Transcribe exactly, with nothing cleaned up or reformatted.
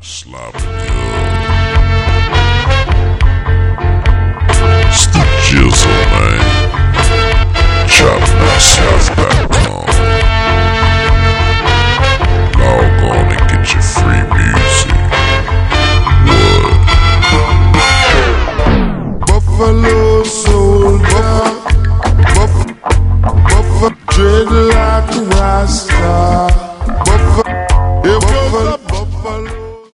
Sloppy Hill. It's the Jizzle, man. chop myself dot com. Log on and get your free music. What? Buffalo soldier, buff, buff, dread like a rasta. Buff, yeah, buffalo.